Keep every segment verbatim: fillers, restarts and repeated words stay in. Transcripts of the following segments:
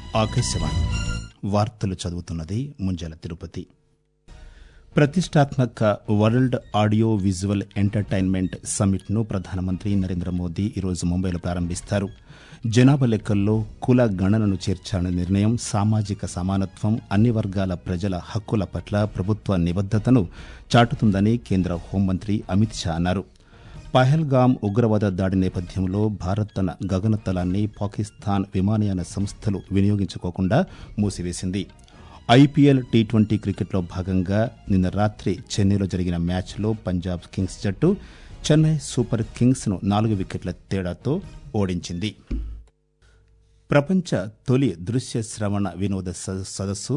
ఆకాశవాణి వార్తలు చదువుతున్నది ముంజల తిరుపతి. ప్రతిష్టాత్మక world audio visual entertainment summit ను ప్రధానమంత్రి నరేంద్ర మోదీ ఈరోజు ముంబైలో ప్రారంభిస్తారు. జనాభా లెక్కల్లో కుల గణనను చేర్చాలనే నిర్ణయం సామాజిక సమానత్వం, అన్ని వర్గాల ప్రజల హక్కుల పట్ల ప్రభుత్వ నిబద్దతను చాటుతుందని కేంద్ర హోంమంత్రి అమిత్ షా అన్నారు. పహల్గామ్ ఉగ్రవాద దాడి నేపథ్యంలో భారత్ తన గగనతలాన్ని పాకిస్తాన్ విమానయాన సంస్థలు వినియోగించుకోకుండా మూసివేసింది. ఐపీఎల్ టీ ట్వంటీ క్రికెట్లో భాగంగా నిన్న రాత్రి చెన్నైలో జరిగిన మ్యాచ్లో పంజాబ్ కింగ్స్ జట్టు చెన్నై సూపర్ కింగ్స్ ను నాలుగు వికెట్ల తేడాతో ఓడించింది. ప్రపంచ తొలి దృశ్య శ్రవణ వినోద సదస్సు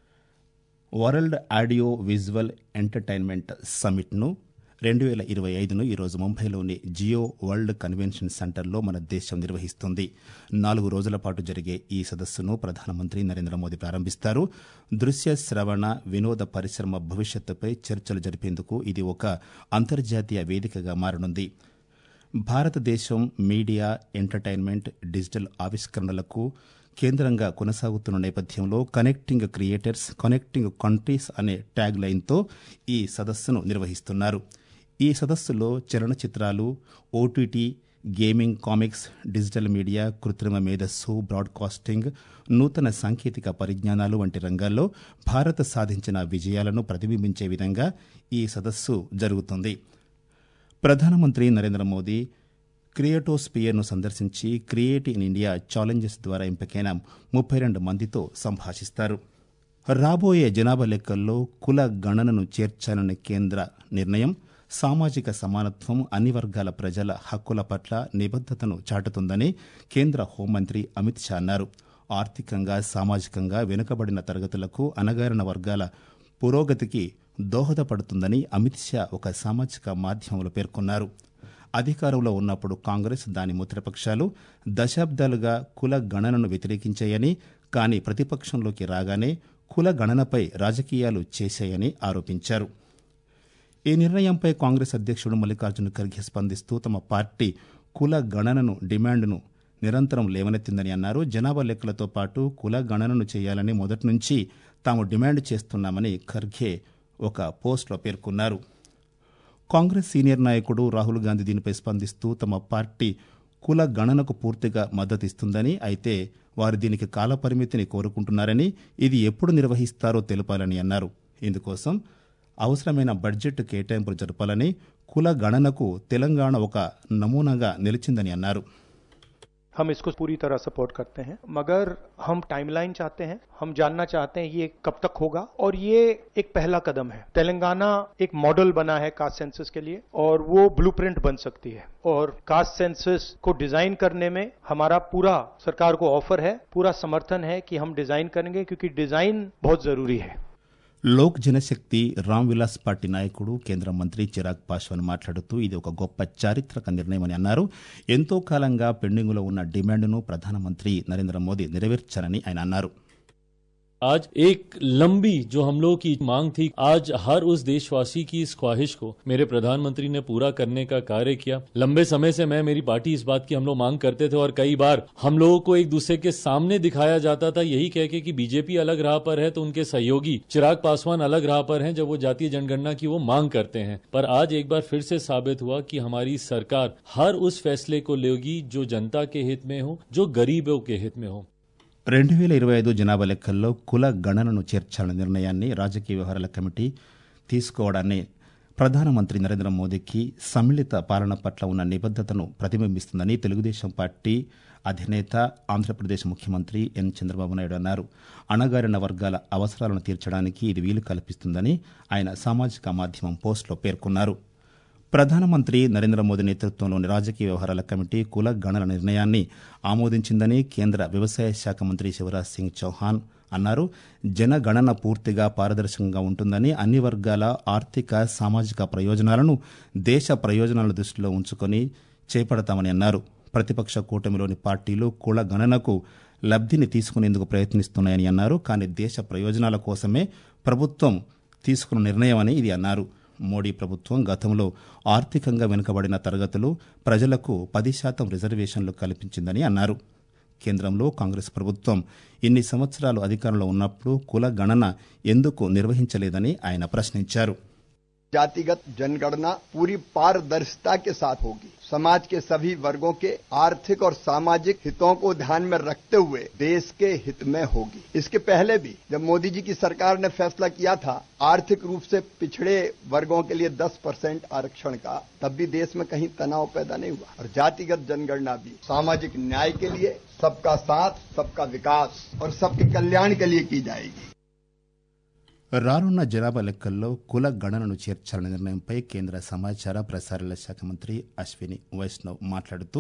world audio visual entertainment summit ను రెండు వేల ఇరవై ఐదును ఈరోజు ముంబైలోని జియో వరల్డ్ కన్వెన్షన్ సెంటర్లో మన దేశం నిర్వహిస్తుంది. నాలుగు రోజుల పాటు జరిగే ఈ సదస్సును ప్రధానమంత్రి నరేంద్ర మోదీ ప్రారంభిస్తారు. దృశ్య శ్రవణ వినోద పరిశ్రమ భవిష్యత్తుపై చర్చలు జరిపేందుకు ఇది ఒక అంతర్జాతీయ వేదికగా మారనుంది. భారతదేశం మీడియా, ఎంటర్టైన్మెంట్, డిజిటల్ ఆవిష్కరణలకు కేంద్రంగా కొనసాగుతున్న నేపథ్యంలో కనెక్టింగ్ క్రియేటర్స్, కనెక్టింగ్ కంట్రీస్ అనే ట్యాగ్ లైన్తో ఈ సదస్సును నిర్వహిస్తున్నారు. ఈ సదస్సులో చలనచిత్రాలు, OTT, gaming, comics, digital media, కృత్రిమ మేధస్సు, బ్రాడ్కాస్టింగ్, నూతన సాంకేతిక పరిజ్ఞానాలు వంటి రంగాల్లో భారత్ సాధించిన విజయాలను ప్రతిబింబించే విధంగా ఈ సదస్సు జరుగుతుంది. ప్రధానమంత్రి నరేంద్ర మోదీ క్రియేటోస్పియర్ను సందర్శించి క్రియేట్ ఇన్ ఇండియా ఛాలెంజెస్ ద్వారా ఎంపికైన ముప్పై రెండు మందితో సంభాషిస్తారు. రాబోయే జనాభా లెక్కల్లో కుల గణనను చేర్చాలనే కేంద్ర నిర్ణయం సామాజిక సమానత్వం, అన్ని వర్గాల ప్రజల హక్కుల పట్ల నిబద్దతను చాటుతుందని కేంద్ర హోంమంత్రి అమిత్ షా అన్నారు. ఆర్థికంగా, సామాజికంగా వెనుకబడిన తరగతులకు, అణగారిన వర్గాల పురోగతికి దోహదపడుతుందని అమిత్ షా ఒక సామాజిక మాధ్యమంలో పేర్కొన్నారు. అధికారంలో ఉన్నప్పుడు కాంగ్రెస్, దాని మిత్రపక్షాలు దశాబ్దాలుగా కుల గణనను వ్యతిరేకించాయని, కానీ ప్రతిపక్షంలోకి రాగానే కుల గణనపై రాజకీయాలు చేశాయని ఆరోపించారు. ఈ నిర్ణయంపై కాంగ్రెస్ అధ్యక్షుడు మల్లికార్జున ఖర్గే స్పందిస్తూ తమ పార్టీ కుల గణనను డిమాండ్ను నిరంతరం లేవనెత్తిందని అన్నారు. జనాభా లెక్కలతో పాటు కుల గణనను చేయాలని మొదటి నుంచి తాము డిమాండ్ చేస్తున్నామని ఖర్గే ఒక పోస్టులో పేర్కొన్నారు. కాంగ్రెస్ సీనియర్ నాయకుడు రాహుల్ గాంధీ దీనిపై స్పందిస్తూ తమ పార్టీ కుల గణనకు పూర్తిగా మద్దతిస్తుందని, అయితే వారు దీనికి కాలపరిమితిని కోరుకుంటున్నారని, ఇది ఎప్పుడు నిర్వహిస్తారో తెలపాలని అన్నారు. ఇందుకోసం అవసరమైన బడ్జెట్ కేటాయింపులు జరపాలని, కుల గణనకు తెలంగాణ ఒక నమూనాగా నిలిచిందని అన్నారు. हम इसको पूरी तरह सपोर्ट करते हैं, मगर हम टाइमलाइन चाहते हैं. हम जानना चाहते हैं ये कब तक होगा, और ये एक पहला कदम है. तेलंगाना एक मॉडल बना है कास्ट सेंसस के लिए, और वो ब्लूप्रिंट बन सकती है. और कास्ट सेंसस को डिजाइन करने में हमारा पूरा सरकार को ऑफर है, पूरा समर्थन है कि हम डिजाइन करेंगे, क्योंकि डिजाइन बहुत जरूरी है. లోక్ జనశక్తి రామ్ విలాస్ పార్టీ నాయకుడు కేంద్ర మంత్రి చిరాగ్ పాస్వాన్ మాట్లాడుతూ ఇది ఒక గొప్ప చారిత్రక నిర్ణయమని అన్నారు. ఎంతో కాలంగా పెండింగులో ఉన్న డిమాండ్ను ప్రధానమంత్రి నరేంద్ర మోదీ నెరవేర్చారని ఆయన అన్నారు. आज एक लंबी जो हम लोगों की मांग थी, आज हर उस देशवासी की इस ख्वाहिश को मेरे प्रधानमंत्री ने पूरा करने का कार्य किया. लंबे समय से मैं, मेरी पार्टी इस बात की हम लोग मांग करते थे, और कई बार हम लोगों को एक दूसरे के सामने दिखाया जाता था यही कह के कि बीजेपी अलग राह पर है तो उनके सहयोगी चिराग पासवान अलग राह पर हैं जब वो जातीय जनगणना की वो मांग करते हैं. पर आज एक बार फिर से साबित हुआ कि हमारी सरकार हर उस फैसले को लेगी जो जनता के हित में हो, जो गरीबों के हित में हो. రెండు వేల ఇరవై ఐదు జనాభా లెక్కల్లో కుల గణనను చేర్చాలనే నిర్ణయాన్ని రాజకీయ వ్యవహారాల కమిటీ తీసుకోవడాన్ని ప్రధానమంత్రి నరేంద్ర మోదీకి సమ్మిళిత పాలన పట్ల ఉన్న నిబద్దతను ప్రతిబింబిస్తుందని తెలుగుదేశం పార్టీ అధినేత, ఆంధ్రప్రదేశ్ ముఖ్యమంత్రి ఎన్ చంద్రబాబు నాయుడు అన్నారు. అణగారిన వర్గాల అవసరాలను తీర్చడానికి ఇది వీలు కల్పిస్తుందని ఆయన సామాజిక మాధ్యమం పోస్టులో పేర్కొన్నారు. ప్రధానమంత్రి నరేంద్ర మోదీ నేతృత్వంలోని రాజకీయ వ్యవహారాల కమిటీ కుల గణన నిర్ణయాన్ని ఆమోదించిందని కేంద్ర వ్యవసాయ శాఖ మంత్రి శివరాజ్ సింగ్ చౌహాన్ అన్నారు. జనగణన పూర్తిగా పారదర్శకంగా ఉంటుందని, అన్ని వర్గాల ఆర్థిక, సామాజిక ప్రయోజనాలను దేశ ప్రయోజనాలను దృష్టిలో ఉంచుకొని చేపడతామని అన్నారు. ప్రతిపక్ష కూటమిలోని పార్టీలు కుల గణనకు లబ్ధిని తీసుకునేందుకు ప్రయత్నిస్తున్నాయని అన్నారు. కానీ దేశ ప్రయోజనాల కోసమే ప్రభుత్వం తీసుకున్న నిర్ణయమని ఇది అన్నారు. మోడీ ప్రభుత్వం గతంలో ఆర్థికంగా వెనుకబడిన తరగతులు ప్రజలకు పది శాతం రిజర్వేషన్లు కల్పించిందని అన్నారు. కేంద్రంలో కాంగ్రెస్ ప్రభుత్వం ఇన్ని సంవత్సరాలు అధికారంలో ఉన్నప్పుడు కుల గణన ఎందుకు నిర్వహించలేదని ఆయన ప్రశ్నించారు. जातिगत जनगणना पूरी पारदर्शिता के साथ होगी. समाज के सभी वर्गों के आर्थिक और सामाजिक हितों को ध्यान में रखते हुए देश के हित में होगी. इसके पहले भी जब मोदी जी की सरकार ने फैसला किया था आर्थिक रूप से पिछड़े वर्गों के लिए दस परसेंट आरक्षण का, तब भी देश में कहीं तनाव पैदा नहीं हुआ. और जातिगत जनगणना भी सामाजिक न्याय के लिए, सबका साथ, सबका विकास और सबके कल्याण के लिए की जाएगी. రానున్న జనాభా లెక్కల్లో కుల గణనను చేర్చాలనే నిర్ణయంపై కేంద్ర సమాచార ప్రసారాల శాఖ మంత్రి అశ్విని వైష్ణవ్ మాట్లాడుతూ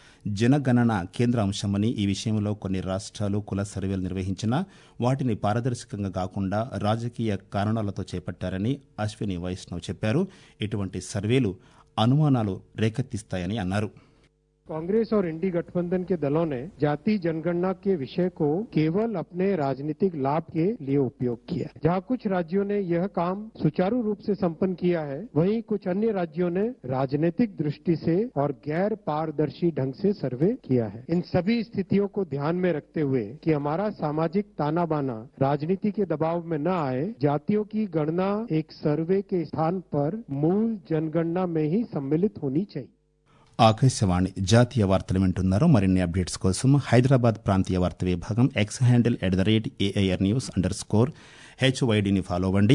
జనగణన కేంద్ర అంశమని, ఈ విషయంలో కొన్ని రాష్ట్రాలు కుల సర్వేలు నిర్వహించినా వాటిని పారదర్శకంగా కాకుండా రాజకీయ కారణాలతో చేపట్టారని అశ్విని వైష్ణవ్ చెప్పారు. ఇటువంటి సర్వేలు అనుమానాలు రేకెత్తిస్తాయని అన్నారు. कांग्रेस और इंडी गठबंधन के दलों ने जाति जनगणना के विषय को केवल अपने राजनीतिक लाभ के लिए उपयोग किया. जहां कुछ राज्यों ने यह काम सुचारू रूप से संपन्न किया है, वहीं कुछ अन्य राज्यों ने राजनीतिक दृष्टि से और गैर पारदर्शी ढंग से सर्वे किया है. इन सभी स्थितियों को ध्यान में रखते हुए कि हमारा सामाजिक ताना बाना राजनीति के दबाव में न आए, जातियों की गणना एक सर्वे के स्थान पर मूल जनगणना में ही सम्मिलित होनी चाहिए. ఆకాశవాణి జాతీయ వార్తలు వింటున్నారు. మరిన్ని అప్డేట్స్ కోసం హైదరాబాద్ ప్రాంతీయ వార్తా విభాగం X handle at the rate AIR news underscore హెచ్వైడీని ఫాలో అవ్వండి.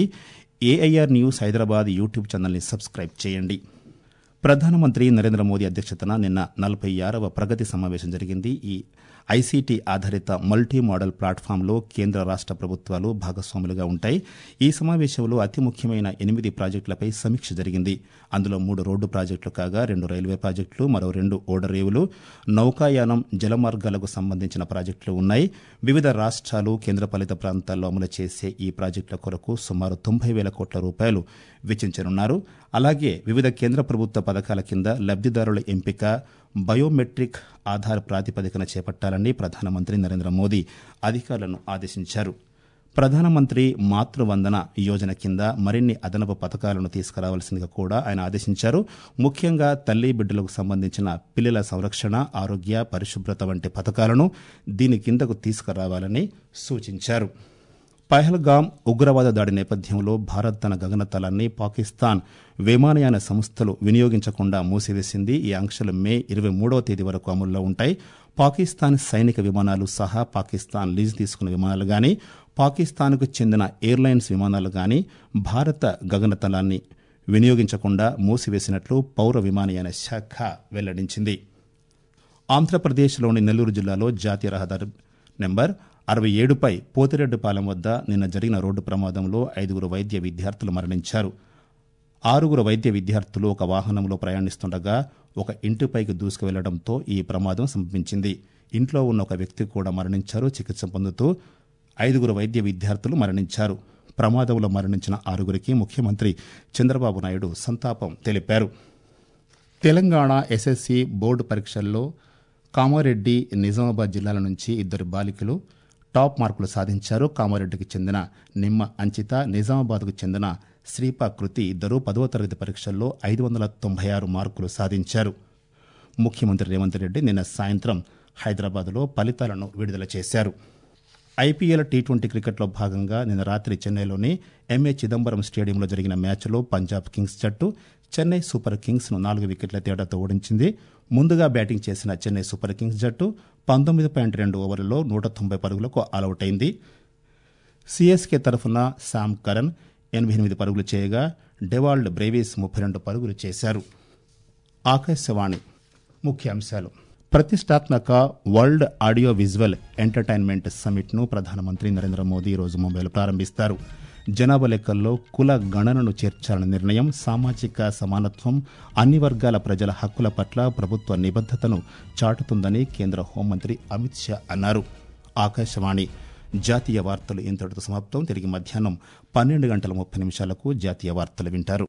ఏఐఆర్ న్యూస్ హైదరాబాద్ యూట్యూబ్ ఛానల్ని సబ్స్క్రైబ్ చేయండి. ప్రధానమంత్రి నరేంద్ర మోదీ అధ్యక్షతన నిన్న నలభై ఆరవ ప్రగతి సమావేశం జరిగింది. ఈ ఐసీటీ ఆధారిత మల్టీ మోడల్ ప్లాట్ఫామ్లో కేంద్ర రాష్ట ప్రభుత్వాలు భాగస్వాములుగా ఉంటాయి. ఈ సమావేశంలో అతి ముఖ్యమైన ఎనిమిది ప్రాజెక్టులపై సమీక్ష జరిగింది. అందులో మూడు రోడ్డు ప్రాజెక్టులు కాగా రెండు రైల్వే ప్రాజెక్టులు, మరో రెండు ఓడరేవులు, నౌకాయానం, జలమార్గాలకు సంబంధించిన ప్రాజెక్టులు ఉన్నాయి. వివిధ రాష్ట్రాలు, కేంద్రపాలిత ప్రాంతాల్లో అమలు చేసే ఈ ప్రాజెక్టుల కొరకు సుమారు తొంభై వేల కోట్ల రూపాయలు వెచ్చించనున్నారు. అలాగే వివిధ కేంద్ర ప్రభుత్వ పథకాల కింద లబ్దిదారుల ఎంపిక బయోమెట్రిక్ ఆధార్ ప్రాతిపదికన చేపట్టాలని ప్రధానమంత్రి నరేంద్ర మోదీ అధికారులను ఆదేశించారు. ప్రధానమంత్రి మాతృవందన యోజన కింద మరిన్ని అదనపు పథకాలను తీసుకురావాల్సిందిగా కూడా ఆయన ఆదేశించారు. ముఖ్యంగా తల్లి బిడ్డలకు సంబంధించిన పిల్లల సంరక్షణ, ఆరోగ్య, పరిశుభ్రత వంటి పథకాలను దీని కిందకు తీసుకురావాలని సూచించారు. పహల్గాం ఉగ్రవాద దాడి నేపథ్యంలో భారత్ తన గగనతలాన్ని పాకిస్తాన్ విమానయాన సంస్థలు వినియోగించకుండా మూసివేసింది. ఈ ఆంక్షలు మే ఇరవై మూడవ తేదీ వరకు అమల్లో ఉంటాయి. పాకిస్తాన్ సైనిక విమానాలు సహా పాకిస్తాన్ లీజు తీసుకున్న విమానాలు గాని, పాకిస్తాన్కు చెందిన ఎయిర్లైన్స్ విమానాలు గాని భారత గగనతలాన్ని వినియోగించకుండా మూసివేసినట్లు పౌర విమానయాన శాఖ వెల్లడించింది. ఆంధ్రప్రదేశ్లోని నెల్లూరు జిల్లాలో జాతీయ రహదారి నెంబర్ అరవై ఏడుపై పోతిరెడ్డిపాలెం వద్ద నిన్న జరిగిన రోడ్డు ప్రమాదంలో ఐదుగురు వైద్య విద్యార్థులు మరణించారు. ఆరుగురు వైద్య విద్యార్థులు ఒక వాహనంలో ప్రయాణిస్తుండగా ఒక ఇంటిపైకి దూసుకు వెళ్లడంతో ఈ ప్రమాదం సంభవించింది. ఇంట్లో ఉన్న ఒక వ్యక్తి కూడా మరణించారు. చికిత్స పొందుతూ ఐదుగురు వైద్య విద్యార్థులు మరణించారు. ప్రమాదంలో మరణించిన ఆరుగురికి ముఖ్యమంత్రి చంద్రబాబు నాయుడు సంతాపం తెలిపారు. తెలంగాణ ఎస్ఎస్సీ బోర్డు పరీక్షల్లో కామారెడ్డి, నిజామాబాద్ జిల్లాల నుంచి ఇద్దరు బాలికలు టాప్ మార్కులు సాధించారు. కామారెడ్డికి చెందిన నిమ్మ అంచిత, నిజామాబాద్కు చెందిన శ్రీపా కృతి ఇద్దరు పదవ తరగతి పరీక్షల్లో ఐదు వందల తొంభై ఆరు మార్కులు సాధించారు. ముఖ్యమంత్రి రేవంత్ రెడ్డి నిన్న సాయంత్రం హైదరాబాద్లో ఫలితాలను విడుదల చేశారు. ఐపీఎల్ టీ ట్వంటీ క్రికెట్లో భాగంగా నిన్న రాత్రి చెన్నైలోని ఎంఏ చిదంబరం స్టేడియంలో జరిగిన మ్యాచ్లో పంజాబ్ కింగ్స్ జట్టు చెన్నై సూపర్ కింగ్స్ ను నాలుగు వికెట్ల తేడాతో ఓడించింది. ముందుగా బ్యాటింగ్ చేసిన చెన్నై సూపర్ కింగ్స్ జట్టు పంతొమ్మిది పాయింట్ రెండు ఓవర్లలో నూట తొంభై పరుగులకు ఆలౌట్ అయింది. సీఎస్కే తరఫున శామ్ కరన్ ఎనభై ఎనిమిది పరుగులు చేయగా డెవాల్డ్ బ్రేవిస్ ముప్పై రెండు పరుగులు చేశారు. ఆకాశవాణి ముఖ్యాంశాలు. ప్రతిష్టాత్మక వరల్డ్ ఆడియో విజువల్ ఎంటర్టైన్మెంట్ సమ్మిట్ను ప్రధానమంత్రి నరేంద్ర మోదీ ఈరోజు ముంబైలో ప్రారంభిస్తారు. జనాభా లెక్కల్లో కుల గణనను చేర్చాలనే నిర్ణయం సామాజిక సమానత్వం, అన్ని వర్గాల ప్రజల హక్కుల పట్ల ప్రభుత్వ నిబద్దతను చాటుతుందని కేంద్ర హోంమంత్రి అమిత్ షా అన్నారు. ఆకాశవాణి జాతీయ వార్తలు ఇంతటితో సమాప్తం. తిరిగి మధ్యాహ్నం పన్నెండు గంటల ముప్పై నిమిషాలకు జాతీయ వార్తలు వింటారు.